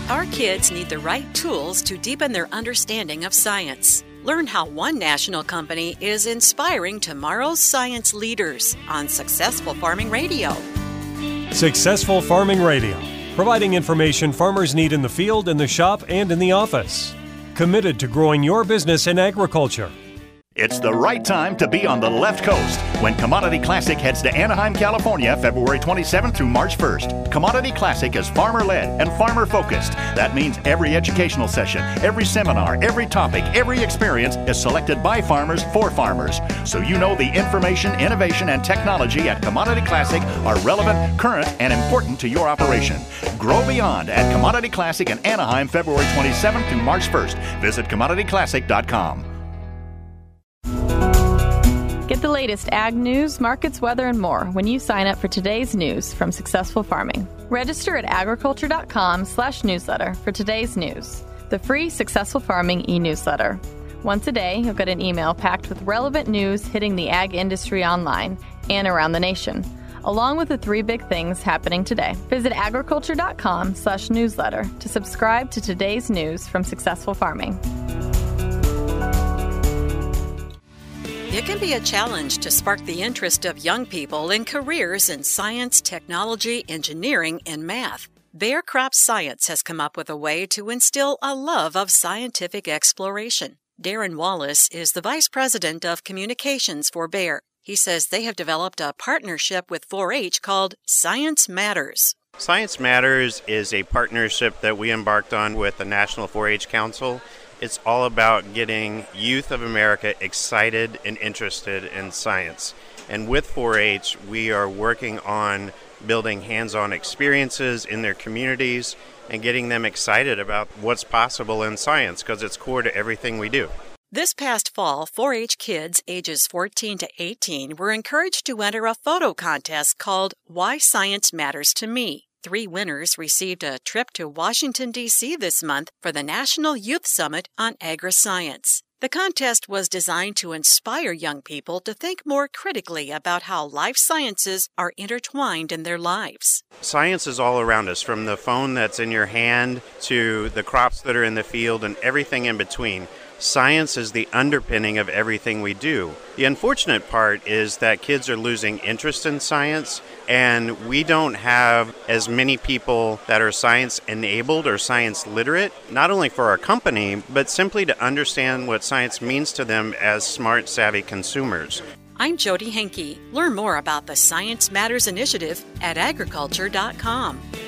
Our kids need the right tools to deepen their understanding of science. Learn how one national company is inspiring tomorrow's science leaders on Successful Farming Radio. Successful Farming Radio, providing information farmers need in the field, in the shop, and in the office. Committed to growing your business in agriculture. It's the right time to be on the left coast when Commodity Classic heads to Anaheim, California, February 27th through March 1st. Commodity Classic is farmer-led and farmer-focused. That means every educational session, every seminar, every topic, every experience is selected by farmers for farmers. So you know the information, innovation, and technology at Commodity Classic are relevant, current, and important to your operation. Grow beyond at Commodity Classic in Anaheim, February 27th through March 1st. Visit CommodityClassic.com. Get the latest ag news, markets, weather, and more when you sign up for today's news from Successful Farming. Register at agriculture.com/newsletter for today's news, the free Successful Farming e-newsletter. Once a day, you'll get an email packed with relevant news hitting the ag industry online and around the nation, along with the 3 big things happening today. Visit agriculture.com/newsletter to subscribe to today's news from Successful Farming. It can be a challenge to spark the interest of young people in careers in science, technology, engineering, and math. Bayer Crop Science has come up with a way to instill a love of scientific exploration. Darren Wallace is the Vice President of Communications for Bayer. He says they have developed a partnership with 4-H called Science Matters. Science Matters is a partnership that we embarked on with the National 4-H Council. It's all about getting youth of America excited and interested in science. And with 4-H, we are working on building hands-on experiences in their communities and getting them excited about what's possible in science because it's core to everything we do. This past fall, 4-H kids ages 14 to 18 were encouraged to enter a photo contest called Why Science Matters to Me. 3 winners received a trip to Washington, D.C. this month for the National Youth Summit on Agri-Science. The contest was designed to inspire young people to think more critically about how life sciences are intertwined in their lives. Science is all around us, from the phone that's in your hand to the crops that are in the field and everything in between. Science is the underpinning of everything we do. The unfortunate part is that kids are losing interest in science, and we don't have as many people that are science-enabled or science-literate, not only for our company, but simply to understand what science means to them as smart, savvy consumers. I'm Jody Henke. Learn more about the Science Matters initiative at agriculture.com.